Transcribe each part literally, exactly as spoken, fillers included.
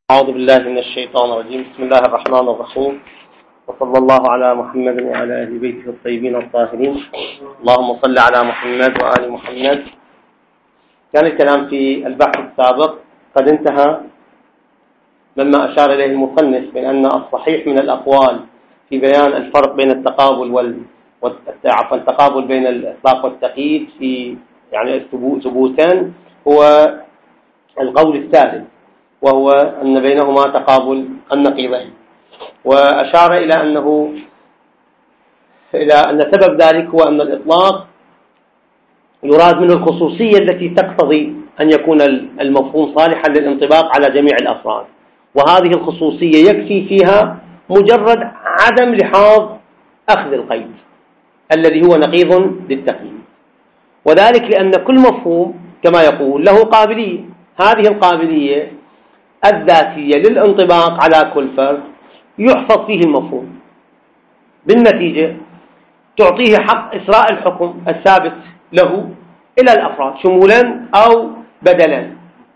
أعوذ بالله من الشيطان الرجيم. بسم الله الرحمن الرحيم، وصلى الله على محمد وعلى أهل بيته الطيبين الطاهرين. اللهم صل على محمد وآل محمد. كان الكلام في البحث السابق قد انتهى مما أشار إليه المصنف من أن الصحيح من الأقوال في بيان الفرق بين التقابل وال عفوا التقابل بين الإطلاق والتقييد في يعني ثبوتا هو القول الثالث، وهو أن بينهما تقابل النقيضين، وأشار إلى أنه إلى أن سبب ذلك هو أن الإطلاق يراد منه الخصوصية التي تقتضي أن يكون المفهوم صالحا للانطباق على جميع الأفراد، وهذه الخصوصية يكفي فيها مجرد عدم لحاظ أخذ القيد الذي هو نقيض للتقييد، وذلك لأن كل مفهوم كما يقول له قابلية، هذه القابلية الذاتية للانطباق على كل فرد يحفظ فيه المفهوم، بالنتيجة تعطيه حق إسراء الحكم الثابت له إلى الأفراد شمولا أو بدلا.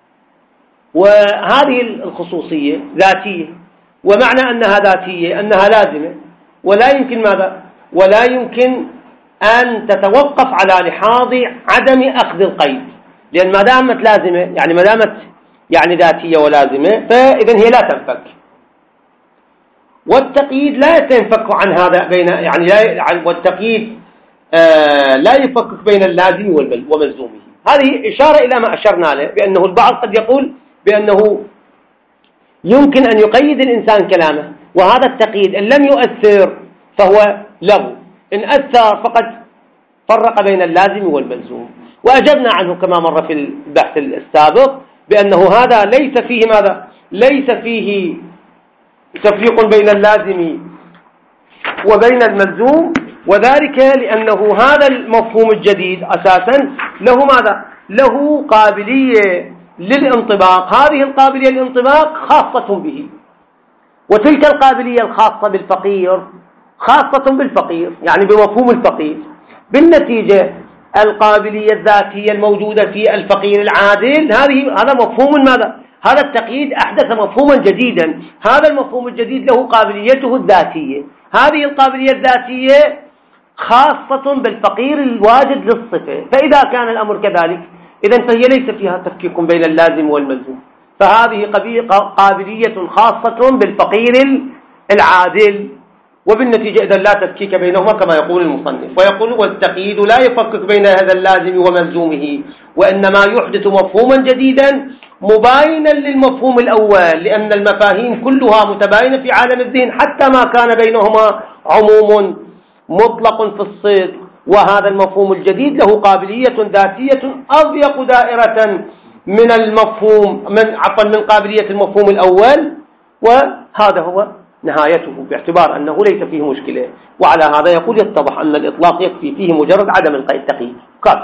وهذه الخصوصية ذاتية، ومعنى أنها ذاتية أنها لازمة، ولا يمكن ماذا؟ ولا يمكن أن تتوقف على لحاظ عدم أخذ القيد، لأن ما دامت لازمة يعني ما دامت يعني ذاتية ولازمة فإذن هي لا تنفك. والتقييد لا ينفك عن هذا بين يعني لا والتقييد آه لا يفكك بين اللازم وملزومه. هذه إشارة إلى ما أشرنا له بأنه البعض قد يقول بأنه يمكن أن يقيد الإنسان كلامه، وهذا التقييد إن لم يؤثر فهو له، إن أثر فقد فرق بين اللازم والملزوم. وأجبنا عنه كما مر في البحث السابق بأنه هذا ليس فيه ماذا؟ ليس فيه تفريق بين اللازم وبين الملزوم، وذلك لأنه هذا المفهوم الجديد أساسا له ماذا؟ له قابلية للانطباق، هذه القابلية للانطباق خاصة به، وتلك القابلية الخاصة بالفقير خاصة بالفقير يعني بمفهوم الفقير. بالنتيجة القابلية الذاتية الموجودة في الفقير العادل هذه هذا مفهوم ماذا؟ هذا التقييد أحدث مفهوما جديدا، هذا المفهوم الجديد له قابليته الذاتية، هذه القابلية الذاتية خاصة بالفقير الواجد للصفة. فإذا كان الأمر كذلك إذن فهي ليس فيها تفكيك بين اللازم والملزوم، فهذه قابلية خاصة بالفقير العادل، وبالنتيجة إذن لا تفكيك بينهما كما يقول المصنف. ويقول والتقييد لا يفكك بين هذا اللازم وملزومه، وإنما يحدث مفهوما جديدا مباينا للمفهوم الأول، لأن المفاهيم كلها متباينة في عالم الذهن حتى ما كان بينهما عموم مطلق في الصدق، وهذا المفهوم الجديد له قابلية ذاتية أضيق دائرة من المفهوم من عفوا من قابلية المفهوم الأول، وهذا هو نهايته باعتبار أنه ليس فيه مشكلة. وعلى هذا يقول يتضح أن الإطلاق يكفي فيه مجرد عدم التقييد، كاف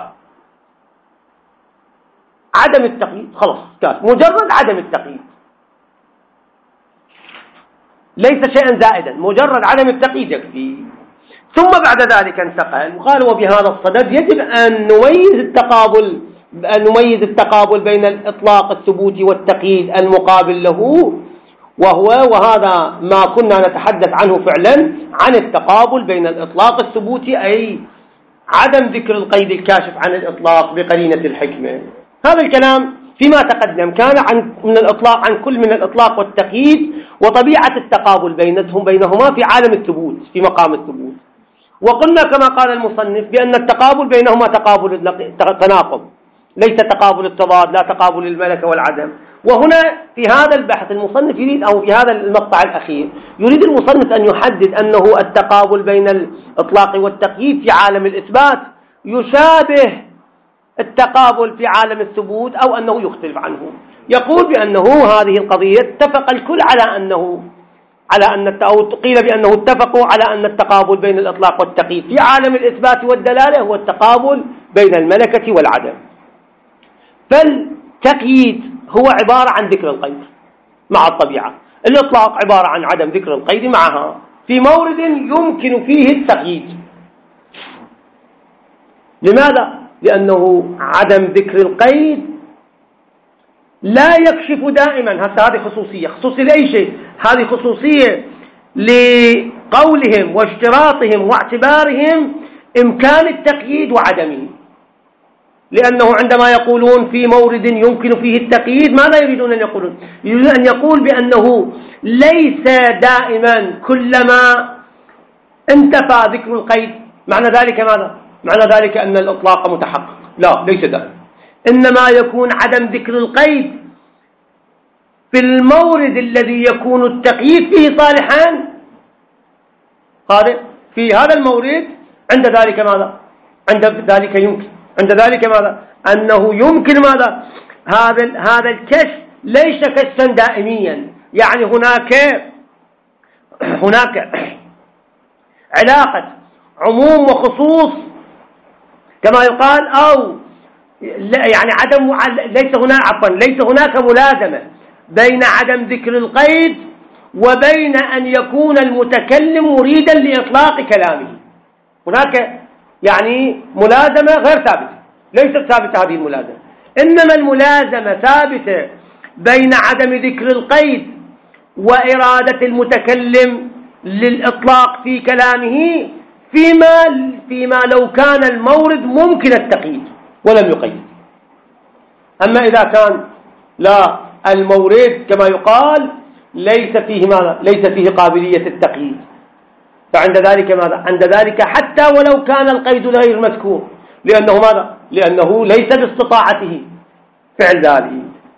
عدم التقييد خلاص، كاف مجرد عدم التقييد ليس شيئا زائدا، مجرد عدم التقييد يكفي. ثم بعد ذلك انتقل وقال وبهذا الصدد يجب أن نميز التقابل أن نميز التقابل بين الإطلاق الثبوتي والتقييد المقابل له، وهو وهذا ما كنا نتحدث عنه فعلا عن التقابل بين الإطلاق الثبوتي أي عدم ذكر القيد الكاشف عن الإطلاق بقرينة الحكمة. هذا الكلام فيما تقدم كان عن من الإطلاق عن كل من الإطلاق والتقييد وطبيعة التقابل بينهم بينهما في عالم الثبوت في مقام الثبوت. وقلنا كما قال المصنف بأن التقابل بينهما تقابل تناقض ليس تقابل التضاد، لا تقابل الملكة والعدم. وهنا في هذا البحث المصنف يريد أو في هذا المقطع الأخير يريد المصنف أن يحدد أنه التقابل بين الإطلاق والتقييد في عالم الإثبات يشابه التقابل في عالم الثبوت أو أنه يختلف عنه. يقول بأنه هذه القضية اتفق الكل على أنه على أن أو قيل بأنه اتفقوا على أن التقابل بين الإطلاق والتقييد في عالم الإثبات والدلالة هو التقابل بين الملكة والعدم. فالتقييد هو عبارة عن ذكر القيد مع الطبيعة، الإطلاق عبارة عن عدم ذكر القيد معها في مورد يمكن فيه التقييد. لماذا؟ لأنه عدم ذكر القيد لا يكشف دائما. هسه هذه خصوصية، خصوصية لأي شيء، هذه خصوصية لقولهم واشتراطهم واعتبارهم إمكان التقييد وعدمه. لأنه عندما يقولون في مورد يمكن فيه التقييد، ماذا يريدون أن يقولون؟ يريدون أن يقول بأنه ليس دائما كلما انتفى ذكر القيد معنى ذلك ماذا؟ معنى ذلك أن الإطلاق متحقق. لا، ليس دائما، إنما يكون عدم ذكر القيد في المورد الذي يكون التقييد فيه صالحا، هذا في هذا المورد عند ذلك ماذا؟ عند ذلك يمكن عند ذلك ماذا؟ أنه يمكن ماذا؟ هذا هذا الكشف ليس كشفا دائميا، يعني هناك هناك علاقة عموم وخصوص كما يقال، أو يعني عدم ليس هناك عفوا ليس هناك ملازمة بين عدم ذكر القيد وبين أن يكون المتكلم مريدا لإطلاق كلامه. هناك يعني ملازمة غير ثابتة، ليست ثابتة هذه الملازمة، إنما الملازمة ثابتة بين عدم ذكر القيد وإرادة المتكلم للإطلاق في كلامه فيما فيما لو كان المورد ممكن التقييد ولم يقيد. أما إذا كان لا، المورد كما يقال ليس فيه ماذا؟ ليس فيه قابلية التقييد، فعند ذلك ماذا؟ عند ذلك حتى ولو كان القيد غير مذكور، لأنه ماذا؟ لأنه ليس باستطاعته فعل ذلك.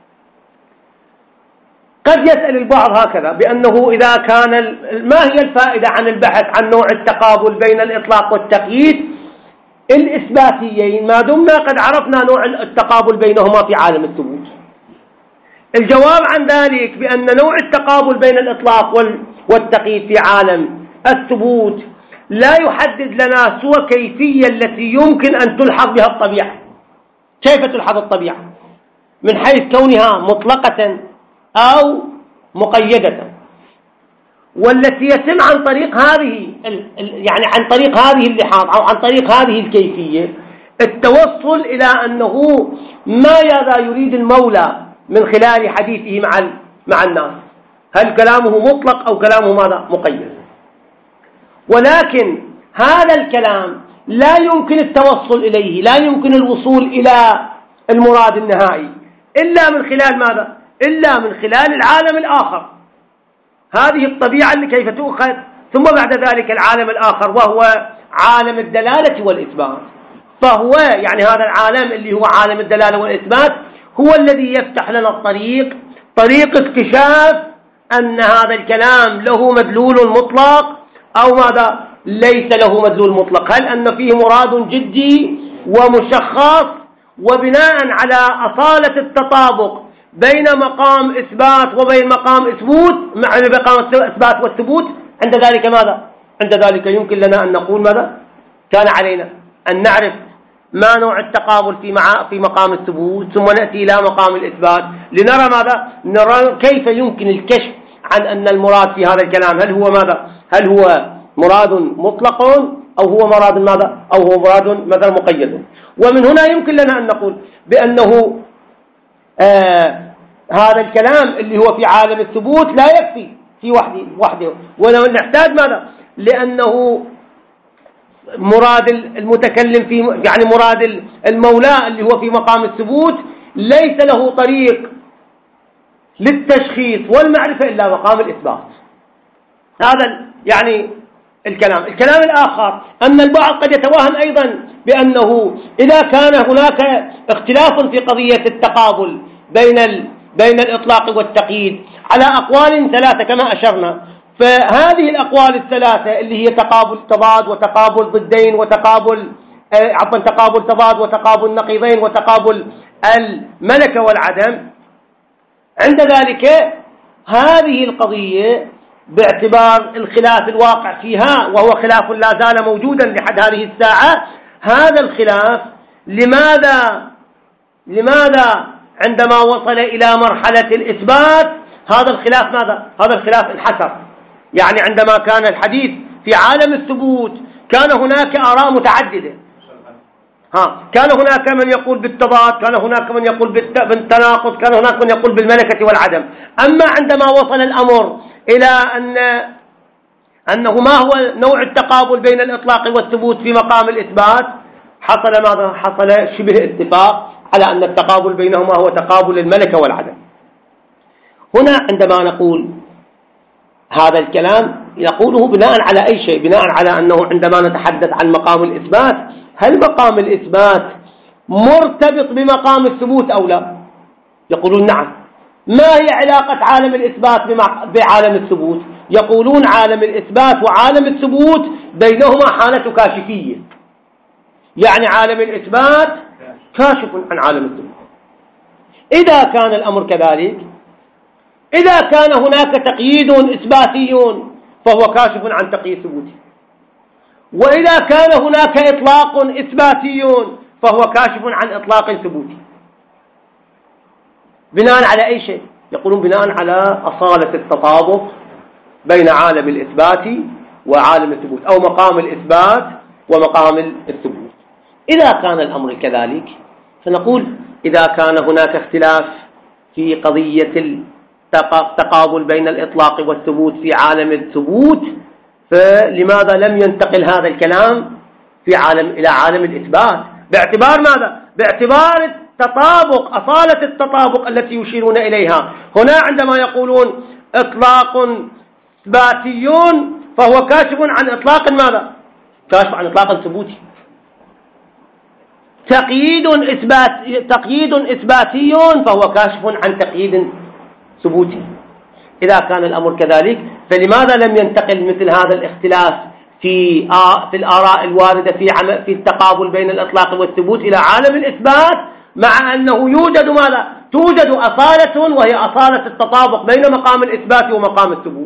قد يسأل البعض هكذا بأنه إذا كان ما هي الفائدة عن البحث عن نوع التقابل بين الإطلاق والتقييد الإثباتيين ما دمنا قد عرفنا نوع التقابل بينهما في عالم الثبوت؟ الجواب عن ذلك بأن نوع التقابل بين الإطلاق والتقييد في عالم الثبوت لا يحدد لنا سوى كيفية التي يمكن أن تلحظ بها الطبيعة. كيف تلحظ الطبيعة؟ من حيث كونها مطلقة أو مقيدة، والتي يتم عن طريق هذه يعني عن طريق هذه اللحاظ أو عن طريق هذه الكيفية التوصل إلى أنه ماذا يريد المولى من خلال حديثه مع مع الناس، هل كلامه مطلق أو كلامه ماذا؟ مقيد. ولكن هذا الكلام لا يمكن التوصل إليه، لا يمكن الوصول إلى المراد النهائي إلا من خلال ماذا؟ إلا من خلال العالم الآخر. هذه الطبيعة اللي كيف تؤخذ، ثم بعد ذلك العالم الآخر وهو عالم الدلالة والإثبات. فهو يعني هذا العالم اللي هو عالم الدلالة والإثبات هو الذي يفتح لنا الطريق، طريق اكتشاف أن هذا الكلام له مدلول مطلق أو ماذا؟ ليس له مدلول مطلق. هل أن فيه مراد جدي ومشخص، وبناء على أصالة التطابق بين مقام إثبات وبين مقام إثبوت مع مقام الإثبات والثبوت، عند ذلك ماذا؟ عند ذلك يمكن لنا أن نقول ماذا؟ كان علينا أن نعرف ما نوع التقابل في مع في مقام الثبوت، ثم نأتي إلى مقام الإثبات لنرى ماذا؟ نرى كيف يمكن الكشف عن أن المراد في هذا الكلام هل هو ماذا؟ هل هو مراد مطلق أو هو مراد ماذا؟ أو هو مراد مثلا مقيد. ومن هنا يمكن لنا أن نقول بأنه آه هذا الكلام اللي هو في عالم الثبوت لا يكفي في وحده وحده ولو نحتاج ماذا؟ لأنه مراد المتكلم في يعني مراد المولى اللي هو في مقام الثبوت ليس له طريق للتشخيص والمعرفة إلا مقام الإثبات. هذا يعني الكلام الكلام الآخر أن البعض قد يتوهم أيضا بأنه إذا كان هناك اختلاف في قضية التقابل بين ال بين الإطلاق والتقييد على أقوال ثلاثة كما أشرنا، فهذه الأقوال الثلاثة اللي هي تقابل تضاد وتقابل ضدين وتقابل عفوا تقابل تضاد وتقابل نقيضين وتقابل الملكة والعدم، عند ذلك هذه القضية باعتبار الخلاف الواقع فيها وهو خلاف لا زال موجودا لحد هذه الساعة، هذا الخلاف لماذا لماذا عندما وصل إلى مرحلة الإثبات هذا الخلاف ماذا؟ هذا الخلاف انحسر. يعني عندما كان الحديث في عالم الثبوت كان هناك آراء متعددة، ها كان هناك من يقول بالتضاد، كان هناك من يقول بالتناقض، كان هناك من يقول بالملكة والعدم. أما عندما وصل الأمر إلى أن أنه ما هو نوع التقابل بين الإطلاق والثبوت في مقام الإثبات، حصل ماذا؟ حصل شبه اتفاق على أن التقابل بينهما هو تقابل الملكة والعدم. هنا عندما نقول هذا الكلام نقوله بناء على أي شيء؟ بناء على أنه عندما نتحدث عن مقام الإثبات، هل مقام الإثبات مرتبط بمقام الثبوت أو لا؟ يقولون نعم. ما هي علاقة عالم الإثبات بعالم الثبوت؟ يقولون عالم الإثبات وعالم الثبوت بينهما حالة كاشفية، يعني عالم الإثبات كاشف عن عالم الثبوت. إذا كان الأمر كذلك، إذا كان هناك تقييد إثباتي فهو كاشف عن تقييد ثبوتي، وإذا كان هناك إطلاق إثباتي فهو كاشف عن إطلاق ثبوتي. بناء على أي شيء؟ يقولون بناء على أصالة التطابق بين عالم الإثبات وعالم الثبوت، أو مقام الإثبات ومقام الثبوت. إذا كان الأمر كذلك فنقول إذا كان هناك اختلاف في قضية التقابل بين الإطلاق والثبوت في عالم الثبوت، فلماذا لم ينتقل هذا الكلام في عالم إلى عالم الإثبات؟ باعتبار ماذا؟ باعتبار التطابق، أصالة التطابق التي يشيرون إليها. هنا عندما يقولون إطلاق إثباتي فهو كاشف عن إطلاق ماذا؟ كاشف عن إطلاق ثبوتي. تقييد إثبات تقييد إثباتي فهو كاشف عن تقييد ثبوتي. إذا كان الأمر كذلك فلماذا لم ينتقل مثل هذا الاختلاف في في الآراء الواردة في في التقابل بين الإطلاق والثبوت إلى عالم الإثبات، مع أنه يوجد ماذا؟ توجد أصالة، وهي أصالة التطابق بين مقام الإثبات ومقام الثبوت.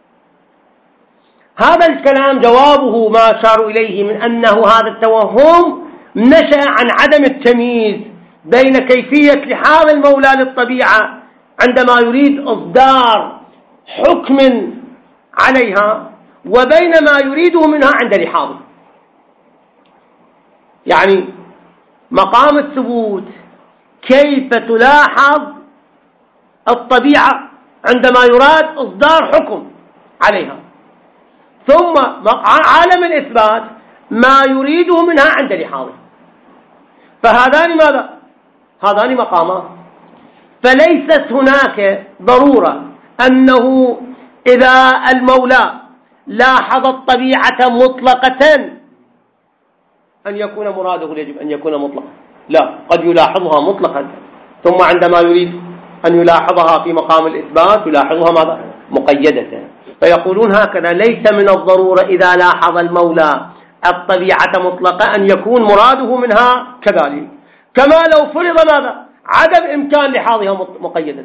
هذا الكلام جوابه ما أشار إليه من أنه هذا التوهم نشأ عن عدم التمييز بين كيفية لحاظ المولى للطبيعة عندما يريد إصدار حكم عليها وبين ما يريده منها عند لحاظه. يعني مقام الثبوت كيف تلاحظ الطبيعة عندما يراد إصدار حكم عليها، ثم عالم الإثبات ما يريده منها عند لحاظه. فهذان ماذا؟ هذان مقامان. فليست هناك ضرورة أنه إذا المولى لاحظ الطبيعة مطلقة أن يكون مراده يجب أن يكون مطلقا، لا، قد يلاحظها مطلقا ثم عندما يريد أن يلاحظها في مقام الإثبات يلاحظها ماذا؟ مقيدة. فيقولون هكذا ليس من الضرورة إذا لاحظ المولى الطبيعة مطلقة أن يكون مراده منها كذلك، كما لو فرض ماذا؟ عدم إمكان لحاظها مقيدا.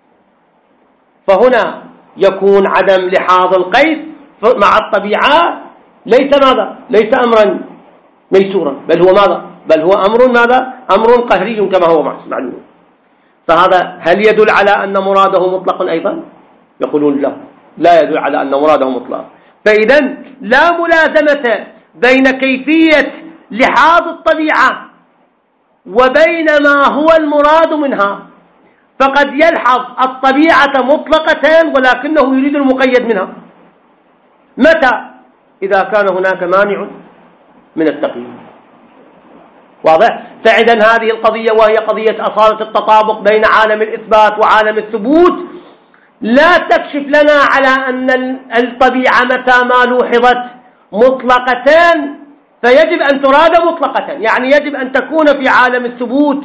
فهنا يكون عدم لحاظ القيد مع الطبيعة ليس ماذا؟ ليس أمرا ميسورا، بل هو ماذا؟ بل هو أمر ماذا؟ أمر قهري كما هو معلوم. فهذا هل يدل على أن مراده مطلق أيضا؟ يقولون لا، لا يدل على أن مراده مطلق. فإذا لا ملازمة بين كيفية لحاظ الطبيعة وبين ما هو المراد منها، فقد يلحظ الطبيعة مطلقة ولكنه يريد المقيد منها. متى؟ إذا كان هناك مانع من التقييد. واضح؟ فإذا هذه القضية وهي قضية أصالة التطابق بين عالم الإثبات وعالم الثبوت لا تكشف لنا على أن الطبيعة متى ما لوحظت مطلقة فيجب أن تراد مطلقة، يعني يجب أن تكون في عالم الثبوت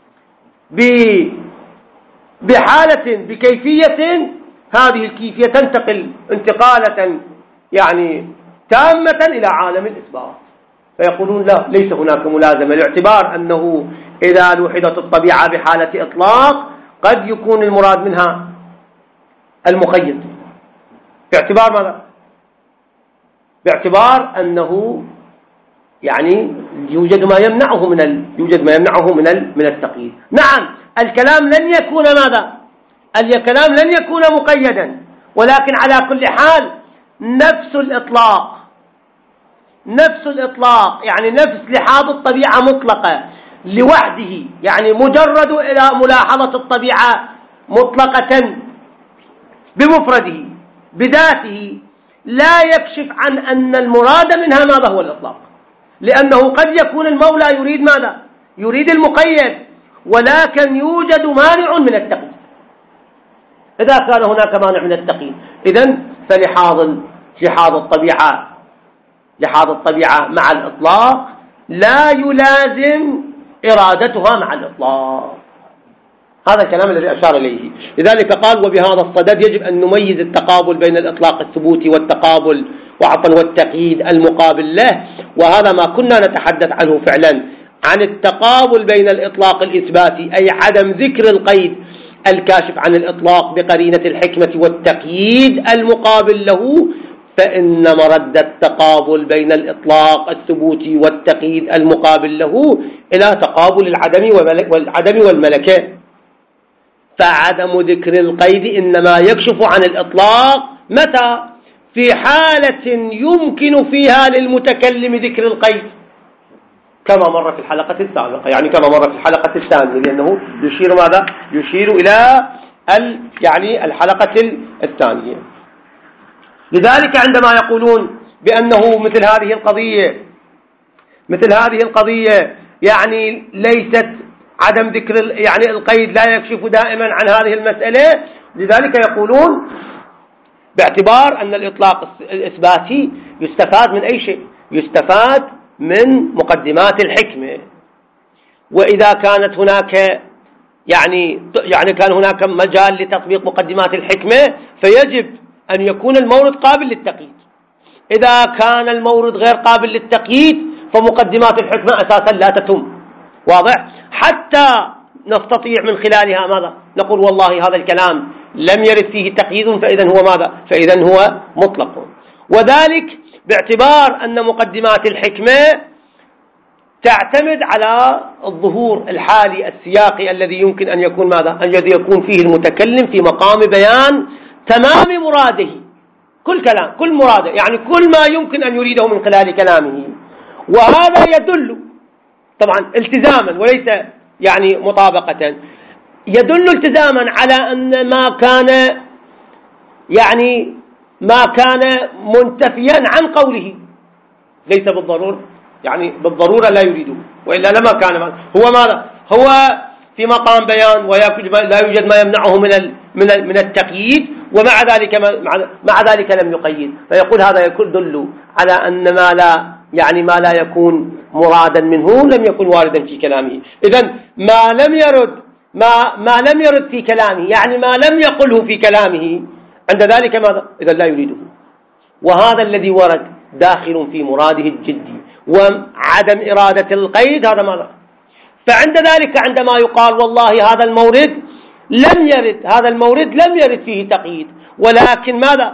بحالة بكيفية، هذه الكيفية تنتقل انتقالة يعني تامة إلى عالم الإثبات. فيقولون لا، ليس هناك ملازمة، لاعتبار أنه إذا لوحظت الطبيعة بحالة إطلاق قد يكون المراد منها المقيد. باعتبار ماذا؟ باعتبار أنه يعني يوجد ما يمنعه من ال... يوجد ما يمنعه من ال... من التقييد. نعم، الكلام لن يكون ماذا؟ الكلام لن يكون مقيدا، ولكن على كل حال نفس الإطلاق نفس الإطلاق يعني نفس لحاظ الطبيعة مطلقة لوحده، يعني مجرد إلى ملاحظة الطبيعة مطلقة بمفرده بذاته لا يكشف عن أن المراد منها ماذا هو الإطلاق، لأنه قد يكون المولى يريد ماذا؟ يريد المقيد، ولكن يوجد مانع من التقييد. إذا كان هناك مانع من التقييد إذن فلحاظ لحاظ الطبيعة لحاظ الطبيعة مع الإطلاق لا يلازم إرادتها مع الإطلاق. هذا الكلام الذي أشار إليه. لذلك قال وبهذا الصدد يجب أن نميز التقابل بين الإطلاق الثبوتي والتقابل وعفوا والتقييد المقابل له، وهذا ما كنا نتحدث عنه فعلا، عن التقابل بين الإطلاق الإثباتي أي عدم ذكر القيد الكاشف عن الإطلاق بقرينة الحكمة والتقييد المقابل له، فإن مرد التقابل بين الإطلاق الثبوتي والتقييد المقابل له إلى تقابل العدم والعدم والملكة. فعدم ذكر القيد إنما يكشف عن الإطلاق متى؟ في حالة يمكن فيها للمتكلم ذكر القيد، كما مر في الحلقة السابقة، يعني كما مر في الحلقة الثانية، لأنه يشير ماذا؟ يشير إلى ال يعني الحلقة الثانية. لذلك عندما يقولون بأنه مثل هذه القضية مثل هذه القضية يعني ليست عدم ذكر يعني القيد لا يكشف دائما عن هذه المسألة، لذلك يقولون باعتبار أن الإطلاق الإثباتي يستفاد من أي شيء؟ يستفاد من مقدمات الحكمة، وإذا كانت هناك يعني يعني كان هناك مجال لتطبيق مقدمات الحكمة فيجب أن يكون المورد قابل للتقييد. إذا كان المورد غير قابل للتقييد فمقدمات الحكمة أساسا لا تتم. واضح؟ حتى نستطيع من خلالها ماذا؟ نقول والله هذا الكلام لم يرد فيه تقييد فإذا هو ماذا؟ فإذا هو مطلق، وذلك باعتبار أن مقدمات الحكمة تعتمد على الظهور الحالي السياقي الذي يمكن أن يكون ماذا؟ الذي يكون فيه المتكلم في مقام بيان تمام مراده، كل كلام كل مراده، يعني كل ما يمكن أن يريده من خلال كلامه. وهذا يدل طبعا التزاما وليس يعني مطابقة، يدل التزاما على أن ما كان يعني ما كان منتفيا عن قوله ليس بالضرورة يعني بالضرورة لا يريده، وإلا لما كان هو ماذا؟ هو في مقام بيان ولا يوجد ما يمنعه من من من التقييد، ومع ذلك مع ذلك لم يقيد، فيقول هذا يدل على أن ما لا يعني ما لا يكون مرادا منه لم يكن واردا في كلامه. إذن ما لم يرد ما ما لم يرد في كلامه يعني ما لم يقله في كلامه عند ذلك ماذا؟ إذن لا يريده، وهذا الذي ورد داخل في مراده الجدي، وعدم إرادة القيد هذا ماذا؟ فعند ذلك عندما يقال والله هذا المورد لم يرد هذا المورد لم يرد فيه تقييد، ولكن ماذا؟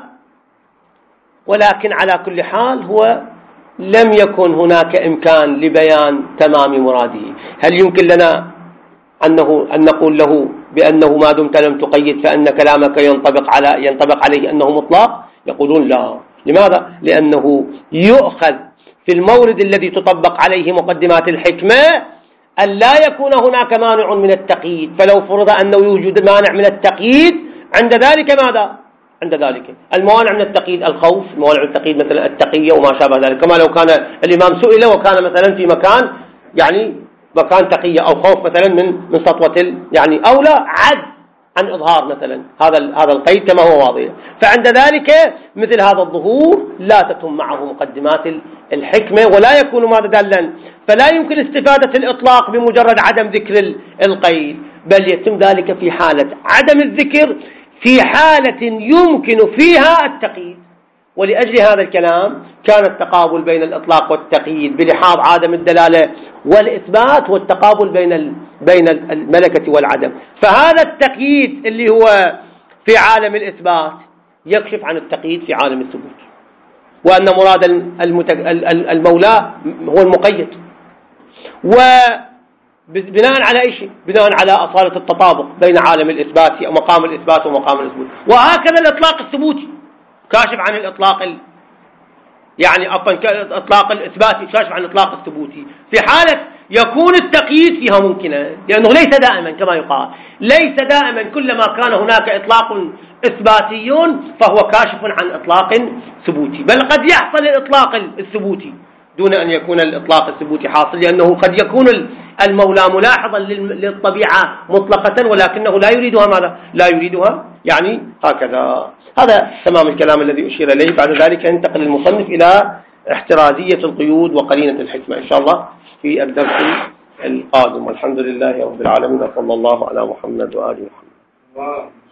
ولكن على كل حال هو لم يكن هناك إمكان لبيان تمام مراده. هل يمكن لنا أنه أن نقول له بأنه ما دمت لم تقيد فإن كلامك ينطبق على ينطبق عليه أنه مطلق؟ يقولون لا. لماذا؟ لأنه يؤخذ في المورد الذي تطبق عليه مقدمات الحكمة أن لا يكون هناك مانع من التقييد، فلو فرض أنه يوجد مانع من التقييد عند ذلك ماذا؟ عند ذلك الموانع من التقييد الخوف، موانع من التقييد مثلا التقية وما شابه ذلك، كما لو كان الإمام سئل وكان مثلا في مكان يعني مكان تقية أو خوف مثلا من من سطوة يعني أو لا عد عن إظهار مثلا هذا هذا القيد كما هو واضح، فعند ذلك مثل هذا الظهور لا تتم معه مقدمات الحكمة ولا يكون ماذا دالا، فلا يمكن استفادة الإطلاق بمجرد عدم ذكر القيد، بل يتم ذلك في حالة عدم الذكر في حالة يمكن فيها التقييد. ولأجل هذا الكلام كان التقابل بين الإطلاق والتقييد بلحاظ عدم الدلالة والإثبات، والتقابل بين بين الملكة والعدم. فهذا التقييد اللي هو في عالم الإثبات يكشف عن التقييد في عالم الثبوت، وأن مراد المولى هو المقيد، وبناء على أي شيء؟ بناء على أصالة التطابق بين عالم الإثبات أو مقام الإثبات ومقام الثبوت. وهكذا الإطلاق الثبوتي كاشف عن الإطلاق يعني عفوا إطلاق الإثباتي كاشف عن إطلاق الثبوتي، في حالة يكون التقييد فيها ممكنا، لأنه ليس دائما كما يقال، ليس دائما كلما كان هناك إطلاق إثباتي فهو كاشف عن إطلاق ثبوتي، بل قد يحصل الإطلاق الثبوتي دون أن يكون الإطلاق الثبوتي حاصل، لأنه قد يكون المولى ملاحظا للطبيعة مطلقة ولكنه لا يريدها ماذا؟ لا يريدها يعني هكذا. هذا تمام الكلام الذي أشير إليه. بعد ذلك ينتقل المصنف إلى احترازية القيود وقرينة الحكمة إن شاء الله في الدرس القادم، والحمد لله رب العالمين، صلى الله على محمد وآله محمد.